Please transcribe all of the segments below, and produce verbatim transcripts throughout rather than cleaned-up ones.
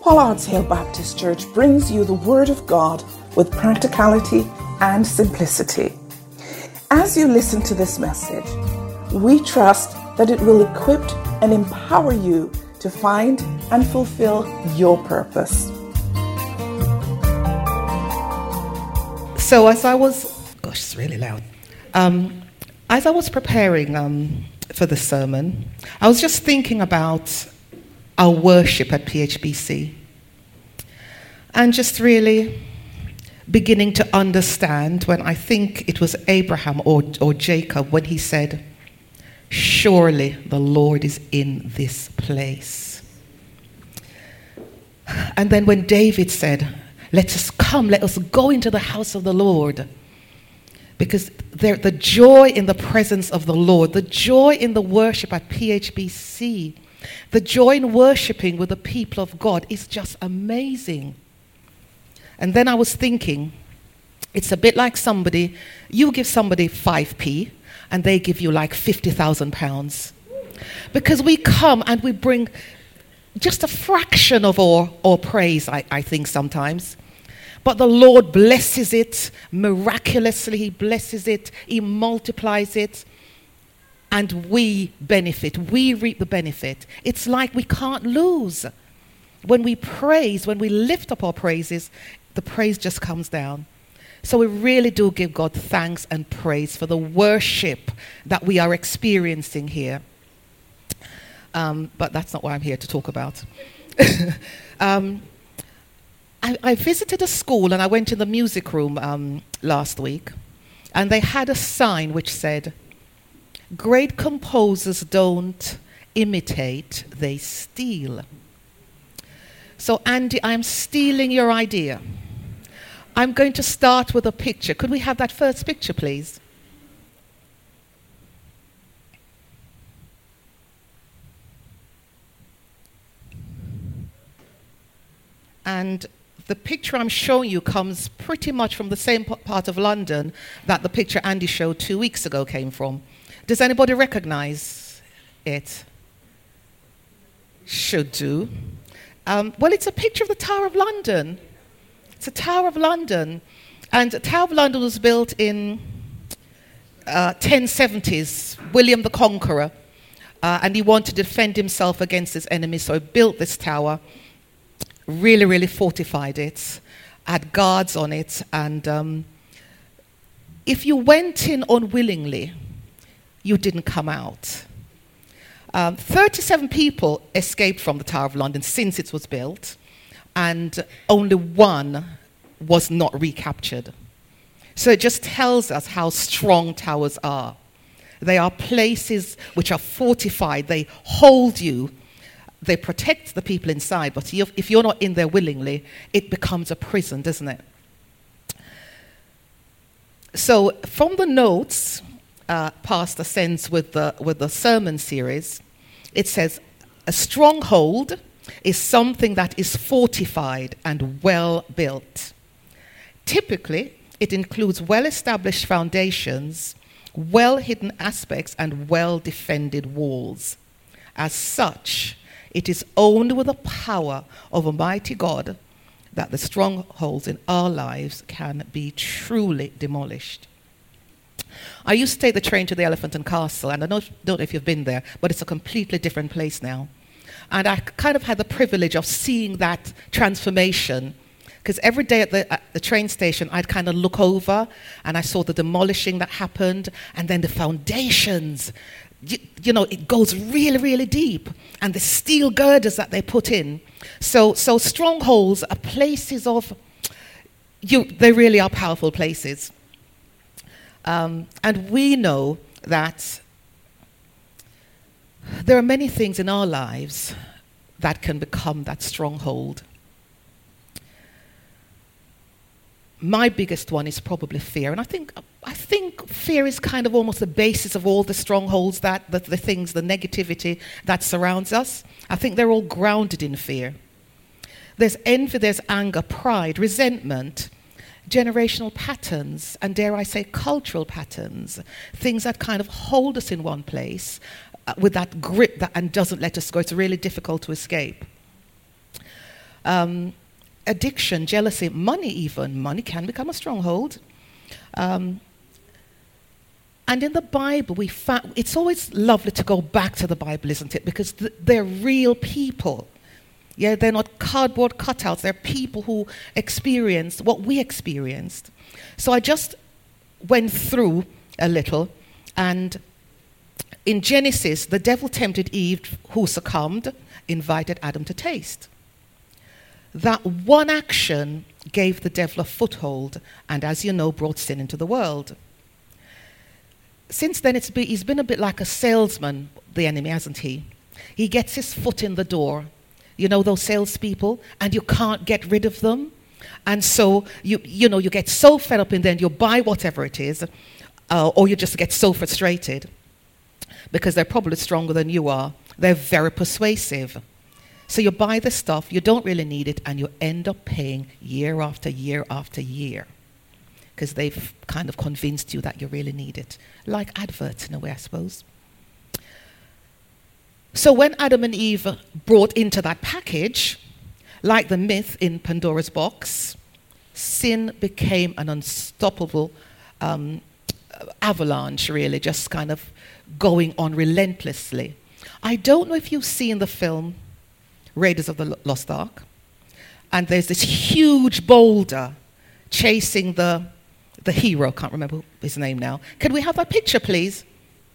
Pollard's Hill Baptist Church brings you the Word of God with practicality and simplicity. As you listen to this message, we trust that it will equip and empower you to find and fulfill your purpose. So as I was, gosh, it's really loud. Um, as I was preparing um, for the sermon, I was just thinking about our worship at P H B C, and just really beginning to understand when I think it was Abraham or, or Jacob when he said, "Surely the Lord is in this place." And then when David said, "Let us come, let us go into the house of the Lord." Because there, the joy in the presence of the Lord, the joy in the worship at P H B C, the joy in worshiping with the people of God is just amazing. And then I was thinking, it's a bit like somebody, you give somebody five p and they give you like fifty thousand pounds. Because we come and we bring just a fraction of our, our praise, I, I think sometimes. But the Lord blesses it miraculously. He blesses it. He multiplies it. And we benefit. We reap the benefit. It's like we can't lose. When we praise, when we lift up our praises, the praise just comes down. So we really do give God thanks and praise for the worship that we are experiencing here. Um, but that's not what I'm here to talk about. um, I, I visited a school and I went in the music room um, last week, and they had a sign which said, "Great composers don't imitate, they steal." So Andy, I'm stealing your idea. I'm going to start with a picture. Could we have that first picture, please? And the picture I'm showing you comes pretty much from the same p- part of London that the picture Andy showed two weeks ago came from. Does anybody recognize it? Should do. Um, well, it's a picture of the Tower of London. It's a Tower of London. And the Tower of London was built in uh, ten seventies, William the Conqueror. Uh, and he wanted to defend himself against his enemies, so he built this tower, really, really fortified it, had guards on it. And um, if you went in unwillingly, you didn't come out. Um, thirty-seven people escaped from the Tower of London since it was built, and only one was not recaptured. So it just tells us how strong towers are. They are places which are fortified. They hold you. They protect the people inside, but if you're not in there willingly, it becomes a prison, doesn't it? So from the notes uh, Pastor sends with the, with the sermon series, it says, a stronghold is something that is fortified and well built. Typically, it includes well-established foundations, well-hidden aspects, and well-defended walls. As such, it is only with the power of Almighty God that the strongholds in our lives can be truly demolished. I used to take the train to the Elephant and Castle, and I don't, don't know if you've been there, but it's a completely different place now. And I kind of had the privilege of seeing that transformation, because every day at the, at the train station, I'd kind of look over, and I saw the demolishing that happened, and then the foundations. You, you know, it goes really, really deep, and the steel girders that they put in. So, so strongholds are places of, you, they really are powerful places. Um, and we know that there are many things in our lives that can become that stronghold. My biggest one is probably fear, and I think I think fear is kind of almost the basis of all the strongholds, that the, the things, the negativity that surrounds us. I think they're all grounded in fear. There's envy, there's anger, pride, resentment, generational patterns, and dare I say cultural patterns, things that kind of hold us in one place uh, with that grip that and doesn't let us go. It's really difficult to escape. Um, addiction, jealousy, money even. Money can become a stronghold. Um, and in the Bible, we fa- it's always lovely to go back to the Bible, isn't it? Because th- they're real people. Yeah, they're not cardboard cutouts. They're people who experienced what we experienced. So I just went through a little, and in Genesis, the devil tempted Eve, who succumbed, invited Adam to taste. That one action gave the devil a foothold, and as you know, brought sin into the world. Since then, it's been, he's been a bit like a salesman, the enemy, hasn't he? He gets his foot in the door. You know those salespeople, and you can't get rid of them. And so, you you know, you get so fed up in there, and you buy whatever it is, uh, or you just get so frustrated because they're probably stronger than you are. They're very persuasive. So you buy the stuff, you don't really need it, and you end up paying year after year after year because they've kind of convinced you that you really need it. Like adverts in a way, I suppose. So when Adam and Eve brought into that package, like the myth in Pandora's box, sin became an unstoppable um, avalanche, really, just kind of going on relentlessly. I don't know if you've seen the film Raiders of the Lost Ark, and there's this huge boulder chasing the, the hero, can't remember his name now. Can we have that picture, please?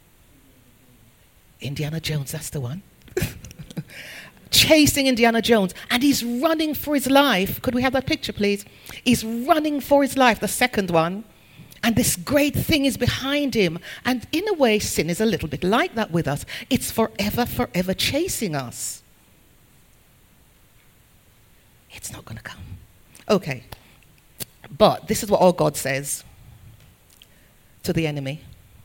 Indiana Jones, that's the one. Chasing Indiana Jones, and he's running for his life. Could we have that picture, please? He's running for his life, the second one, and this great thing is behind him. And in a way, sin is a little bit like that with us. It's forever, forever chasing us. It's not going to come. Okay. But this is what our God says to the enemy.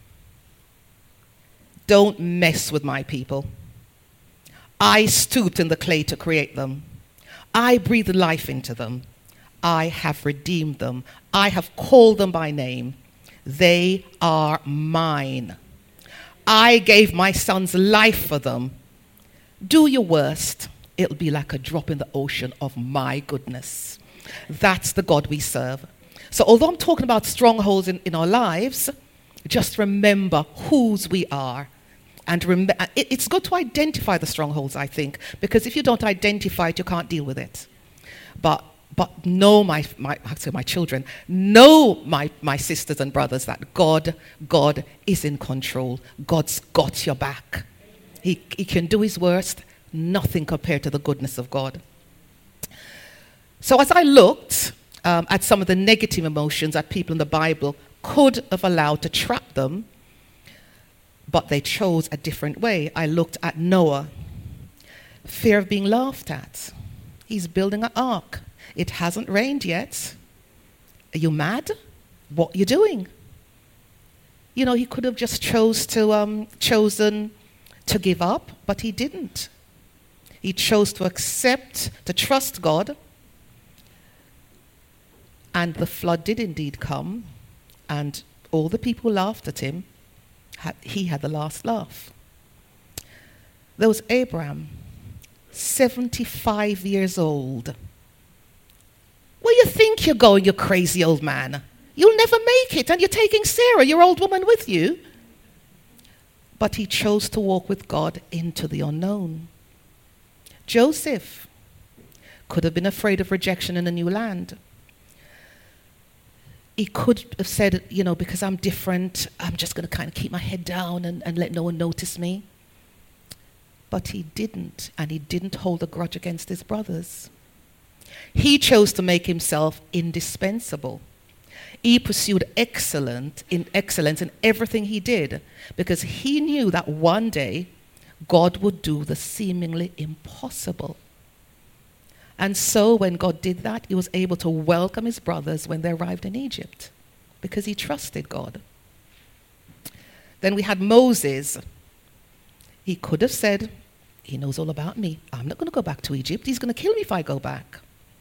Don't mess with my people. I stooped in the clay to create them. I breathed life into them. I have redeemed them. I have called them by name. They are mine. I gave my son's life for them. Do your worst. It'll be like a drop in the ocean of my goodness. That's the God we serve. So although I'm talking about strongholds in, in our lives, just remember whose we are. And rem- it, it's good to identify the strongholds, I think, because if you don't identify it, you can't deal with it. But but know, my, my, actually my children, know, my, my sisters and brothers, that God, God is in control. God's got your back. He, he can do his worst, nothing compared to the goodness of God. So as I looked um, at some of the negative emotions that people in the Bible could have allowed to trap them, but they chose a different way. I looked at Noah. Fear of being laughed at. He's building an ark. It hasn't rained yet. Are you mad? What are you doing? You know, he could have just chose to um, chosen to give up, but he didn't. He chose to accept, to trust God. And the flood did indeed come, and all the people laughed at him. He had the last laugh. There was Abraham, seventy-five years old. Where you think you're going, you crazy old man? You'll never make it, and you're taking Sarah, your old woman, with you. But he chose to walk with God into the unknown. Joseph could have been afraid of rejection in a new land. He could have said, you know, because I'm different, I'm just going to kind of keep my head down and, and let no one notice me. But he didn't, and he didn't hold a grudge against his brothers. He chose to make himself indispensable. He pursued excellent in excellence in everything he did, because he knew that one day God would do the seemingly impossible. And so when God did that, he was able to welcome his brothers when they arrived in Egypt, because he trusted God. Then we had Moses. He could have said, he knows all about me. I'm not going to go back to Egypt. He's going to kill me if I go back.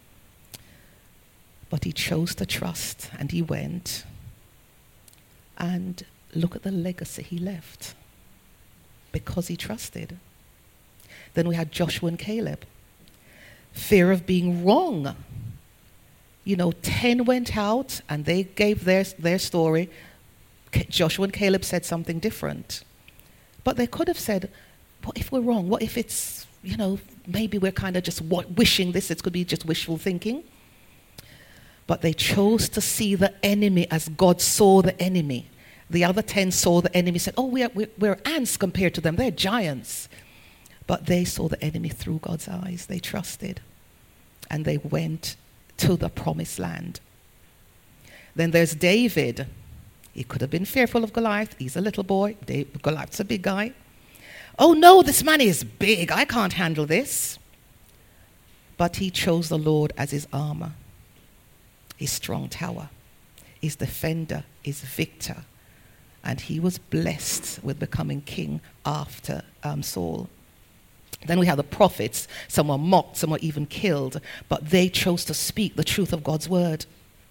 But he chose to trust, and he went. And look at the legacy he left, because he trusted. Then we had Joshua and Caleb. fear of being wrong. You know, ten went out and they gave their, their story. Joshua and Caleb said something different. But they could have said, what if we're wrong? What if it's, you know, maybe we're kind of just wishing this, it could be just wishful thinking. But they chose to see the enemy as God saw the enemy. The other ten saw the enemy, said, oh, we're, we're, we're ants compared to them, they're giants. But they saw the enemy through God's eyes. They trusted. And they went to the promised land. Then there's David. He could have been fearful of Goliath. He's a little boy. David, Goliath's a big guy. Oh no, this man is big. I can't handle this. But he chose the Lord as his armor, his strong tower, his defender, his victor. And he was blessed with becoming king after um, Saul. Then we have the prophets. Some were mocked, some were even killed, but they chose to speak the truth of God's word.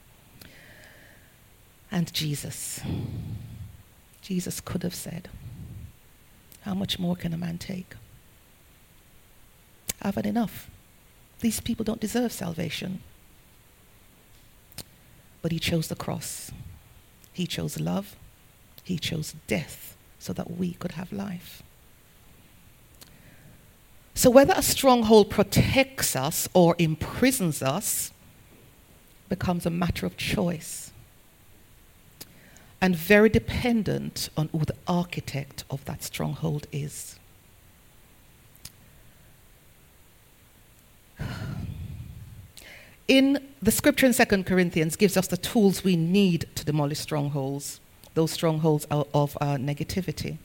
And Jesus. Jesus could have said, how much more can a man take? I've had enough. These people don't deserve salvation. But he chose the cross. He chose love. He chose death so that we could have life. So whether a stronghold protects us or imprisons us becomes a matter of choice and very dependent on who the architect of that stronghold is. In the scripture in Second Corinthians gives us the tools we need to demolish strongholds, those strongholds of, of uh, negativity.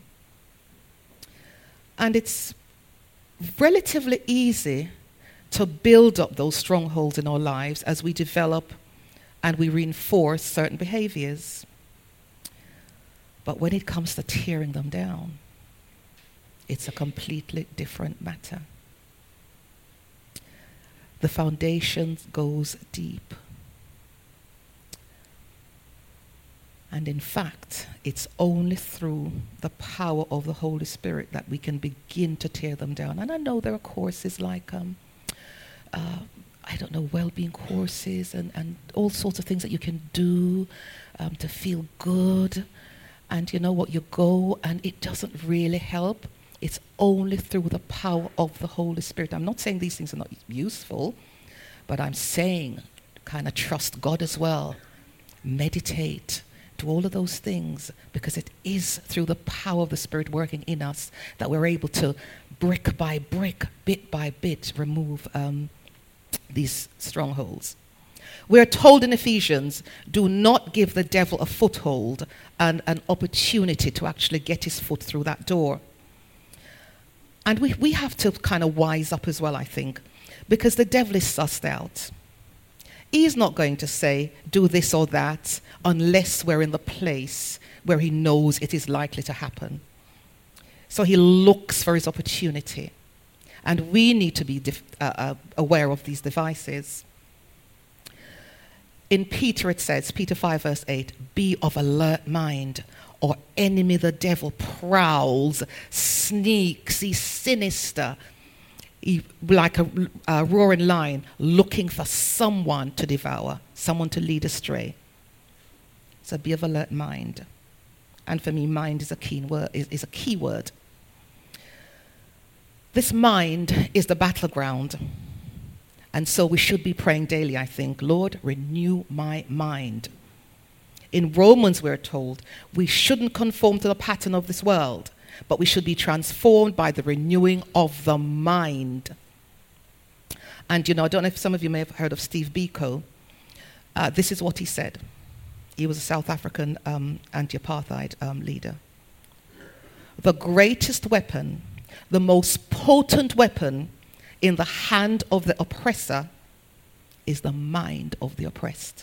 And it's relatively easy to build up those strongholds in our lives as we develop and we reinforce certain behaviors. But when it comes to tearing them down, it's a completely different matter. The foundation goes deep. And in fact, it's only through the power of the Holy Spirit that we can begin to tear them down. And I know there are courses like, um, uh, I don't know, well-being courses and, and all sorts of things that you can do um, to feel good. And you know what, you go and it doesn't really help. It's only through the power of the Holy Spirit. I'm not saying these things are not useful, but I'm saying kind of trust God as well. Meditate. Do all of those things, because it is through the power of the Spirit working in us that we're able to brick by brick, bit by bit, remove um, these strongholds. We're told in Ephesians, do not give the devil a foothold and an opportunity to actually get his foot through that door. And we, we have to kind of wise up as well, I think, because the devil is sussed out. He's not going to say, do this or that, unless we're in the place where he knows it is likely to happen. So he looks for his opportunity. And we need to be dif- uh, uh, aware of these devices. In Peter it says, Peter five verse eight, be of alert mind, or enemy the devil prowls, sneaks, he's sinister. He, like a, a roaring lion, looking for someone to devour, someone to lead astray. So be of alert mind. And for me, mind is a key word. Is, is a key word. This mind is the battleground. And so we should be praying daily, I think, Lord, renew my mind. In Romans, we're told, we shouldn't conform to the pattern of this world, but we should be transformed by the renewing of the mind. And, you know, I don't know if some of you may have heard of Steve Biko. Uh, this is what he said. He was a South African um, anti-apartheid um, leader. The greatest weapon, the most potent weapon in the hand of the oppressor is the mind of the oppressed.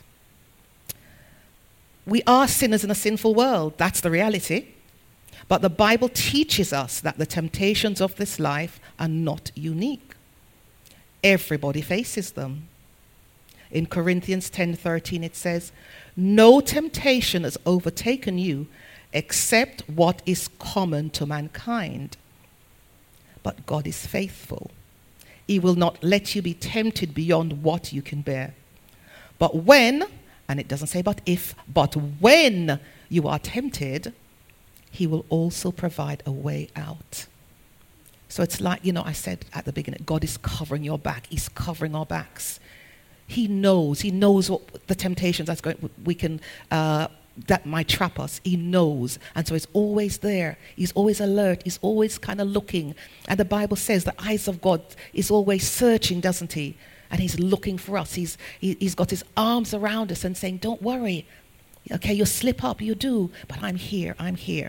We are sinners in a sinful world. That's the reality. But the Bible teaches us that the temptations of this life are not unique. Everybody faces them. In Corinthians ten thirteen it says, no temptation has overtaken you except what is common to mankind. But God is faithful. He will not let you be tempted beyond what you can bear. But when, and it doesn't say but if, but when you are tempted, he will also provide a way out. So it's like, you know, I said at the beginning, God is covering your back. He's covering our backs. He knows. He knows what the temptations that's going, we can, uh, that might trap us. He knows. And so he's always there. He's always alert. He's always kind of looking. And the Bible says the eyes of God is always searching, doesn't he? And he's looking for us. He's, he, he's got his arms around us and saying, don't worry. Okay, you slip up, you do. But I'm here. I'm here.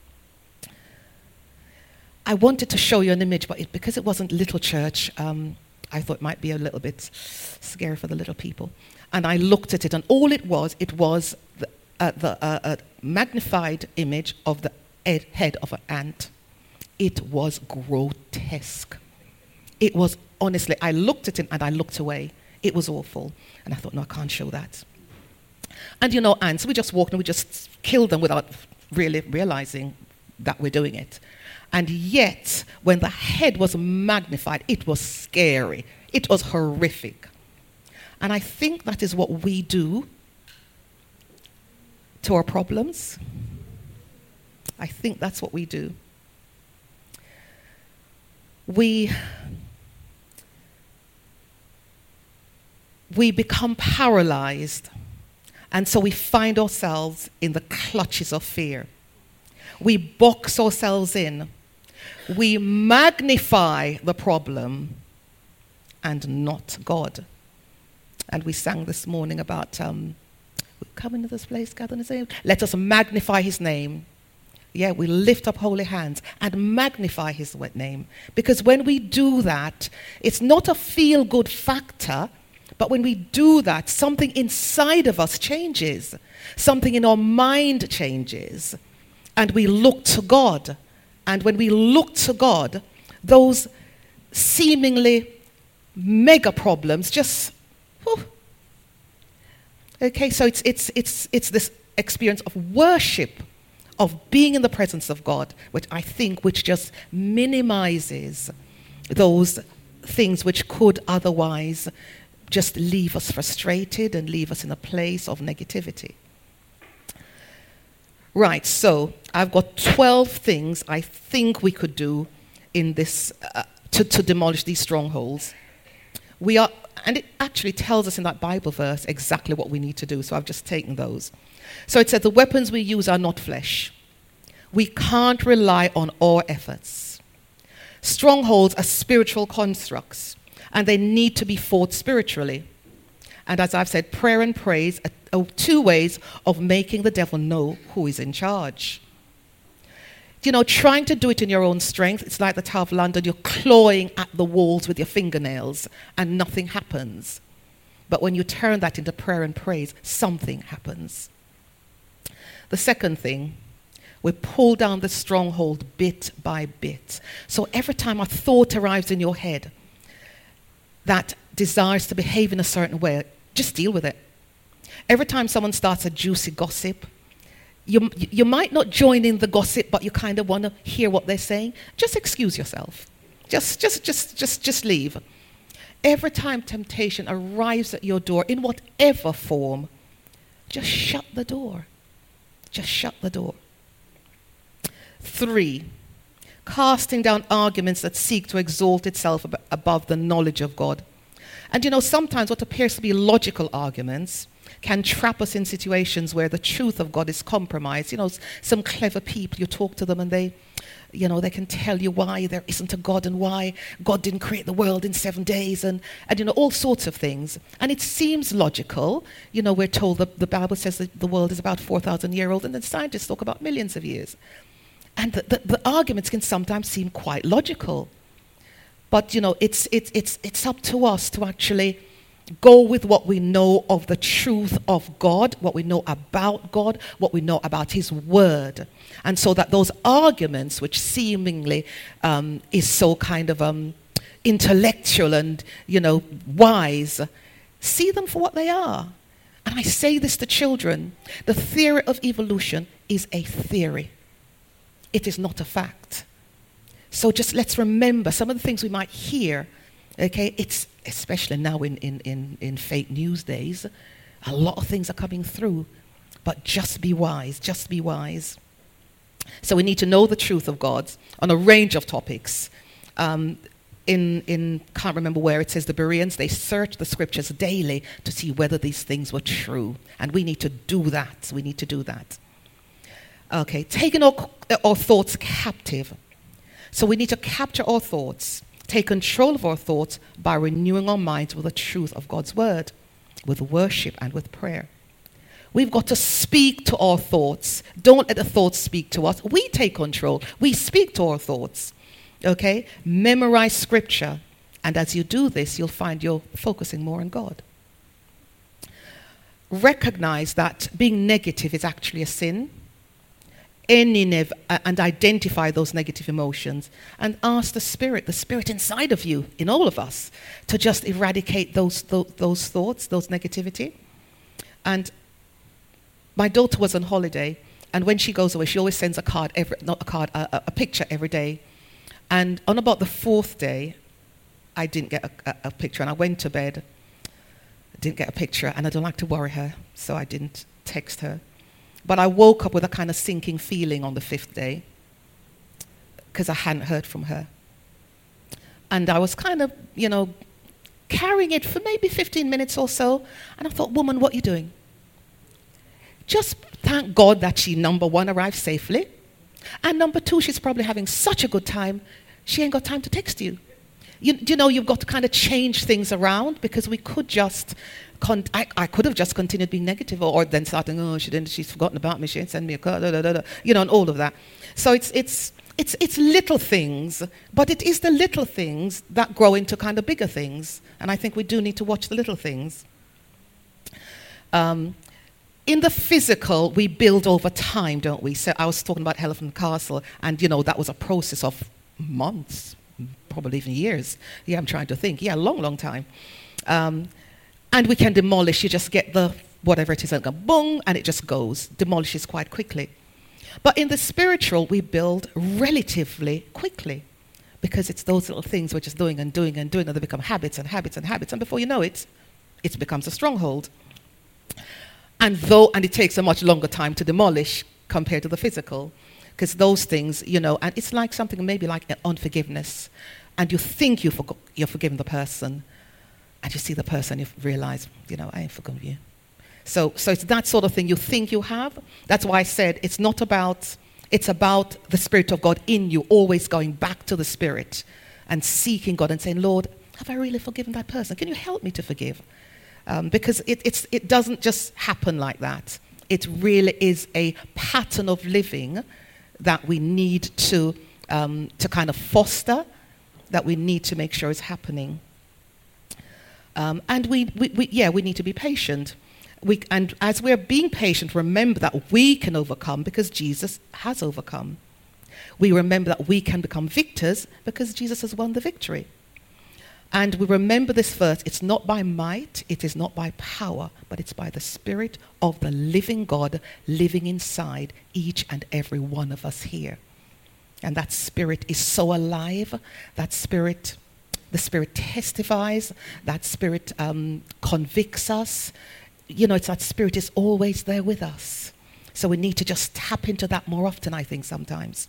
I wanted to show you an image, but it, because it wasn't Little Church, um, I thought it might be a little bit scary for the little people. And I looked at it, and all it was, it was the, uh, the uh, uh, magnified image of the ed- head of an ant. It was grotesque. It was, honestly, I looked at it and I looked away. It was awful. And I thought, no, I can't show that. And you know, ants, we just walked and we just killed them without really realizing that we're doing it. And yet, when the head was magnified, it was scary. It was horrific. And I think that is what we do to our problems. I think that's what we do. We, we become paralyzed, and so we find ourselves in the clutches of fear. We box ourselves in. We magnify the problem and not God. And we sang this morning about, um, we come into this place, gather in his name. Let us magnify his name. Yeah, we lift up holy hands and magnify his name. Because when we do that, it's not a feel-good factor, but when we do that, something inside of us changes. Something in our mind changes. And we look to God. And when we look to God, those seemingly mega problems just, whew. Okay, so it's, it's, it's, it's this experience of worship, of being in the presence of God, which I think which just minimizes those things which could otherwise just leave us frustrated and leave us in a place of negativity. Right, so I've got twelve things I think we could do in this uh, to, to demolish these strongholds. We are, and it actually tells us in that Bible verse exactly what we need to do, so I've just taken those. So it said the weapons we use are not flesh. We can't rely on our efforts. Strongholds are spiritual constructs, and they need to be fought spiritually. And as I've said, prayer and praise are two ways of making the devil know who is in charge. You know, trying to do it in your own strength, it's like the Tower of London, you're clawing at the walls with your fingernails and nothing happens. But when you turn that into prayer and praise, something happens. The second thing, we pull down the stronghold bit by bit. So every time a thought arrives in your head that desires to behave in a certain way, just deal with it. Every time someone starts a juicy gossip, you, you might not join in the gossip, but you kind of want to hear what they're saying. Just excuse yourself. Just, just, just, just, just leave. Every time temptation arrives at your door, in whatever form, just shut the door. Just shut the door. Three, casting down arguments that seek to exalt itself ab- above the knowledge of God. And you know, sometimes what appears to be logical arguments can trap us in situations where the truth of God is compromised. You know, some clever people, you talk to them and they, you know, they can tell you why there isn't a God and why God didn't create the world in seven days and, and you know, all sorts of things. And it seems logical. You know, we're told that the Bible says that the world is about four thousand years old, and then scientists talk about millions of years. And the, the, the arguments can sometimes seem quite logical. But, you know, it's, it's, it's, it's up to us to actually go with what we know of the truth of God, what we know about God, what we know about his word. And so that those arguments, which seemingly um, is so kind of um, intellectual and, you know, wise, see them for what they are. And I say this to children. The theory of evolution is a theory. It is not a fact. So just let's remember some of the things we might hear Okay, it's especially now in, in, in, in fake news days, a lot of things are coming through, but just be wise, just be wise. So we need to know the truth of God on a range of topics. Um, in, in, can't remember where it says the Bereans, they searched the scriptures daily to see whether these things were true. And we need to do that, we need to do that. Okay, taking our, our thoughts captive. So we need to capture our thoughts, take control of our thoughts by renewing our minds with the truth of God's word, with worship and with prayer. We've got to speak to our thoughts. Don't let the thoughts speak to us. We take control. We speak to our thoughts. Okay? Memorize scripture. And as you do this, you'll find you're focusing more on God. Recognize that being negative is actually a sin. Any nev- and identify those negative emotions and ask the Spirit, the Spirit inside of you, in all of us, to just eradicate those those, those thoughts, those negativity. And my daughter was on holiday, and when she goes away, she always sends a card, every, not a card, a, a picture every day. And on about the fourth day, I didn't get a, a, a picture, and I went to bed, didn't get a picture, and I don't like to worry her, so I didn't text her. But I woke up with a kind of sinking feeling on the fifth day because I hadn't heard from her. And I was kind of, you know, carrying it for maybe fifteen minutes or so. And I thought, woman, what are you doing? Just thank God that she, number one, arrived safely. And number two, she's probably having such a good time, she ain't got time to text you. You, you know, you've got to kind of change things around because we could just... Con- I, I could have just continued being negative or, or then starting, oh, she didn't, she's forgotten about me, she didn't send me a card, da, da, da, da, you know, and all of that. So it's, it's, it's, it's little things, but it is the little things that grow into kind of bigger things. And I think we do need to watch the little things. Um, in the physical, we build over time, don't we? So I was talking about Elephant Castle, and, you know, that was a process of months, probably even years. Yeah, I'm trying to think. Yeah, a long, long time. Um, And we can demolish. You just get the, whatever it is, and go boom, and it just goes. Demolishes quite quickly. But in the spiritual, we build relatively quickly because it's those little things we're just doing and doing and doing, and they become habits and habits and habits. And before you know it, it becomes a stronghold. And though, and it takes a much longer time to demolish compared to the physical, because those things, you know, and it's like something maybe like unforgiveness. And you think you forgo- you're forgiving the person, and you see the person, you realize, you know, I ain't forgiven you. So, so it's that sort of thing you think you have. That's why I said it's not about, it's about the Spirit of God in you, always going back to the Spirit and seeking God and saying, Lord, have I really forgiven that person? Can you help me to forgive? Um, because it, it's, it doesn't just happen like that. It really is a pattern of living that we need to, um, to kind of foster, that we need to make sure is happening. Um, and we, we, we, yeah, we need to be patient. We, and as we're being patient, remember that we can overcome because Jesus has overcome. We remember that we can become victors because Jesus has won the victory. And we remember this verse, it's not by might, it is not by power, but it's by the Spirit of the living God living inside each and every one of us here. And that Spirit is so alive, that Spirit... The Spirit testifies, that Spirit um, convicts us. You know, it's that Spirit is always there with us. So we need to just tap into that more often, I think, sometimes.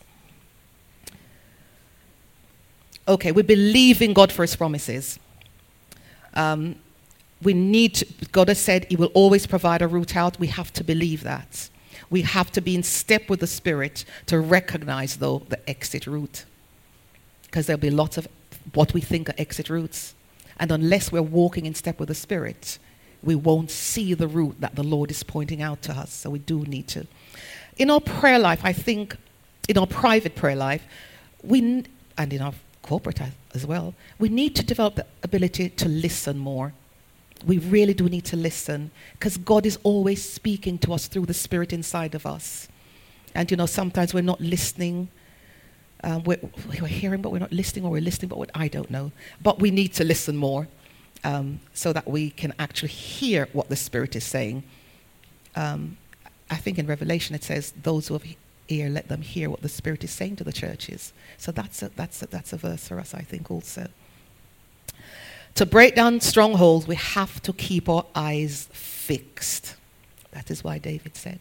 Okay, we believe in God for his promises. Um, we need to, God has said he will always provide a route out. We have to believe that. We have to be in step with the Spirit to recognize, though, the exit route. Because there'll be lots of what we think are exit routes. And unless we're walking in step with the Spirit, we won't see the route that the Lord is pointing out to us. So we do need to. In our prayer life, I think, in our private prayer life, we and in our corporate as well, we need to develop the ability to listen more. We really do need to listen, because God is always speaking to us through the Spirit inside of us. And, you know, sometimes we're not listening. Um, we're, we're hearing, but we're not listening, or we're listening, but we're, I don't know. But we need to listen more um, so that we can actually hear what the Spirit is saying. Um, I think in Revelation it says, those who have ear, let them hear what the Spirit is saying to the churches. So that's a, that's a, that's a verse for us, I think, also. To break down strongholds, we have to keep our eyes fixed. That is why David said,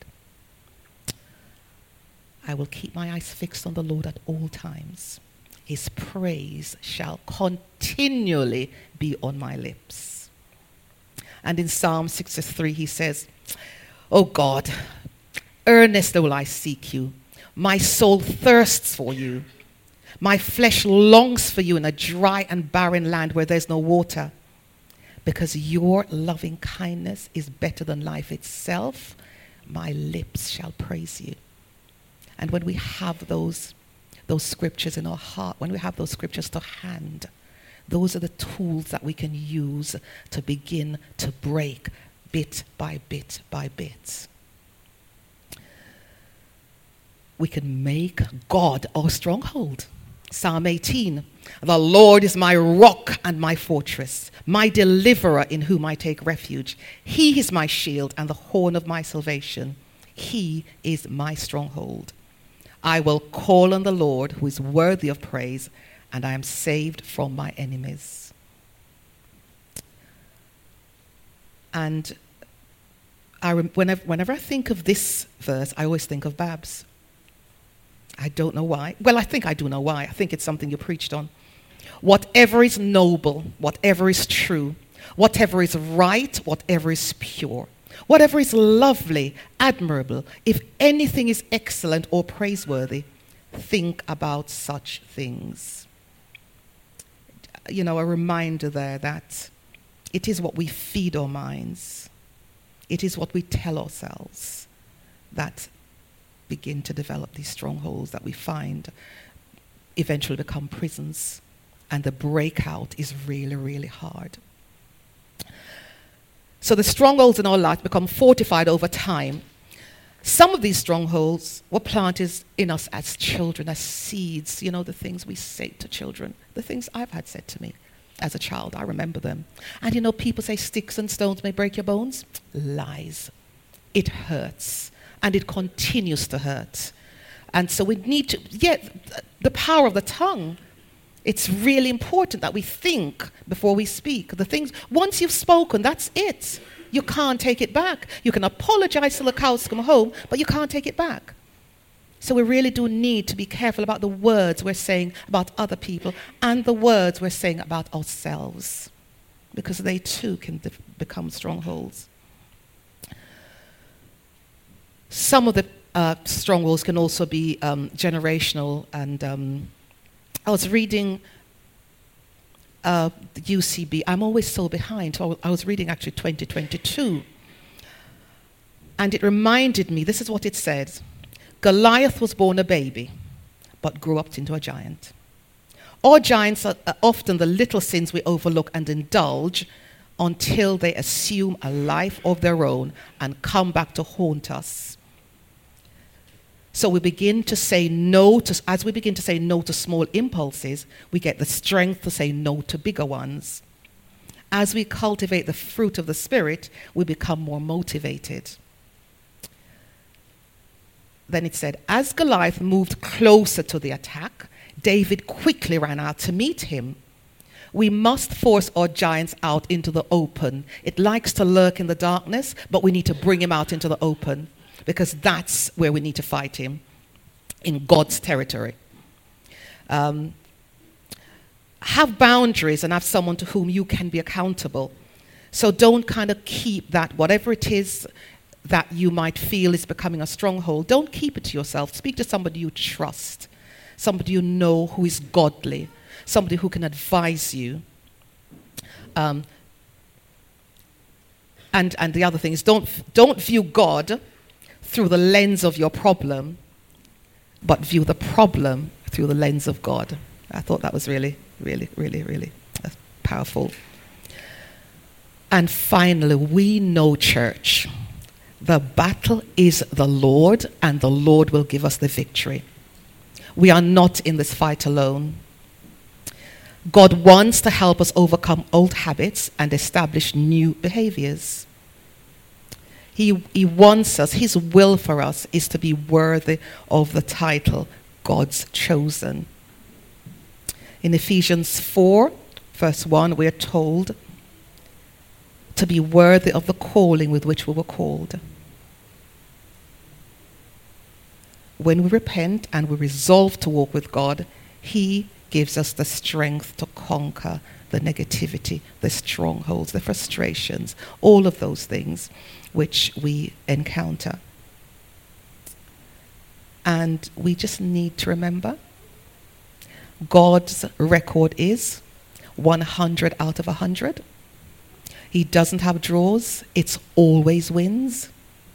I will keep my eyes fixed on the Lord at all times. His praise shall continually be on my lips. And in Psalm sixty-three, he says, O God, earnestly will I seek you. My soul thirsts for you. My flesh longs for you in a dry and barren land where there's no water. Because your loving kindness is better than life itself, my lips shall praise you. And when we have those, those scriptures in our heart, when we have those scriptures to hand, those are the tools that we can use to begin to break bit by bit by bit. We can make God our stronghold. Psalm eighteen, the Lord is my rock and my fortress, my deliverer in whom I take refuge. He is my shield and the horn of my salvation. He is my stronghold. I will call on the Lord who is worthy of praise, and I am saved from my enemies. And I rem- whenever, whenever I think of this verse, I always think of Babs. I don't know why. Well, I think I do know why. I think it's something you preached on. Whatever is noble, whatever is true, whatever is right, whatever is pure, whatever is lovely, admirable, if anything is excellent or praiseworthy, think about such things. You know, a reminder there that it is what we feed our minds. It is what we tell ourselves that begin to develop these strongholds that we find eventually become prisons, and the breakout is really, really hard. So the strongholds in our life become fortified over time. Some of these strongholds were planted in us as children, as seeds, you know, the things we say to children, the things I've had said to me as a child. I remember them. And you know, people say sticks and stones may break your bones. Lies. It hurts. And it continues to hurt. And so we need to, yeah, the power of the tongue. It's really important that we think before we speak. The things, once you've spoken, that's it. You can't take it back. You can apologize till the cows come home, but you can't take it back. So we really do need to be careful about the words we're saying about other people and the words we're saying about ourselves, because they too can de- become strongholds. Some of the uh, strongholds can also be um, generational, and um, I was reading uh, the U C B. I'm always so behind. So I was reading actually twenty twenty-two. And it reminded me, this is what it said. Goliath was born a baby, but grew up into a giant. Our giants are often the little sins we overlook and indulge until they assume a life of their own and come back to haunt us. So we begin to say no to, as we begin to say no to small impulses, we get the strength to say no to bigger ones. As we cultivate the fruit of the Spirit, we become more motivated. Then it said, as Goliath moved closer to the attack, David quickly ran out to meet him. We must force our giants out into the open. It likes to lurk in the darkness, but we need to bring him out into the open, because that's where we need to fight him, in God's territory. Um, have boundaries and have someone to whom you can be accountable. So don't kind of keep that, whatever it is that you might feel is becoming a stronghold, don't keep it to yourself. Speak to somebody you trust, somebody you know who is godly, somebody who can advise you. Um, and, and the other thing is, don't, don't view God through the lens of your problem, but view the problem through the lens of God. I thought that was really, really, really, really powerful. And finally, we know, church, the battle is the Lord, and the Lord will give us the victory. We are not in this fight alone. God wants to help us overcome old habits and establish new behaviors. He, he wants us, his will for us is to be worthy of the title, God's chosen. In Ephesians four, verse one, we are told to be worthy of the calling with which we were called. When we repent and we resolve to walk with God, he gives us the strength to conquer the negativity, the strongholds, the frustrations, all of those things which we encounter. And we just need to remember, God's record is one hundred out of one hundred. He doesn't have draws. It's always wins.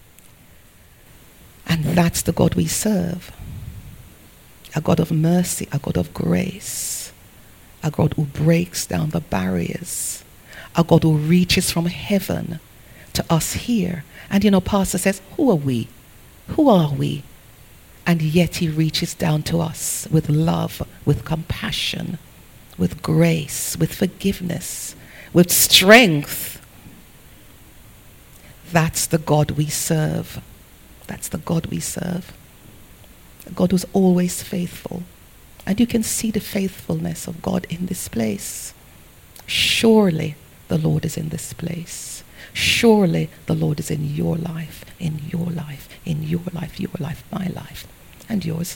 And that's the God we serve. A God of mercy, a God of grace, a God who breaks down the barriers, a God who reaches from heaven to us here. And you know, Pastor says, who are we? Who are we? And yet he reaches down to us with love, with compassion, with grace, with forgiveness, with strength. That's the God we serve. That's the God we serve. A God who's always faithful. And you can see the faithfulness of God in this place. Surely the Lord is in this place. Surely the Lord is in your life, in your life, in your life, your life, my life, and yours.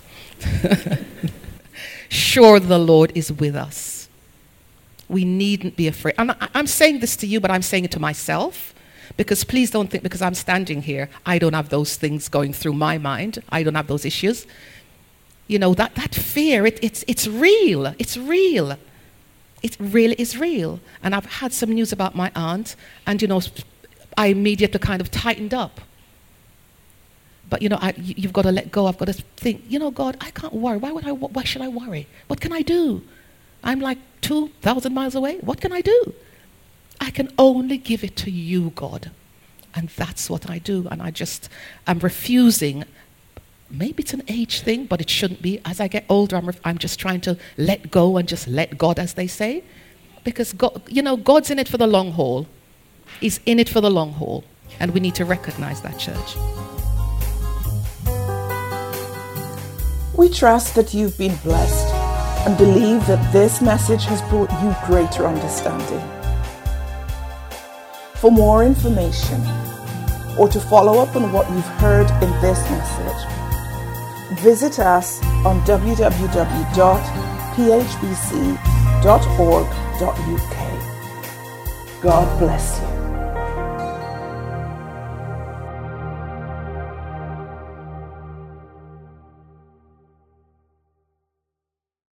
Sure, the Lord is with us. We needn't be afraid. I'm, I'm saying this to you, but I'm saying it to myself. Because please don't think because I'm standing here, I don't have those things going through my mind. I don't have those issues. You know, that, that fear, it, it's, it's real. It's real. It really is real. And I've had some news about my aunt, and, you know, I immediately kind of tightened up. But, you know, I, you've got to let go. I've got to think, you know, God, I can't worry. Why would I? Why should I worry? What can I do? I'm like two thousand miles away. What can I do? I can only give it to you, God. And that's what I do. And I just, I'm refusing. Maybe it's an age thing, but it shouldn't be. As I get older, I'm, ref- I'm just trying to let go and just let God, as they say. Because, God, you know, God's in it for the long haul. He's in it for the long haul. And we need to recognize that, church. We trust that you've been blessed and believe that this message has brought you greater understanding. For more information or to follow up on what you've heard in this message, visit us on w w w dot p h b c dot org dot u k. God bless you.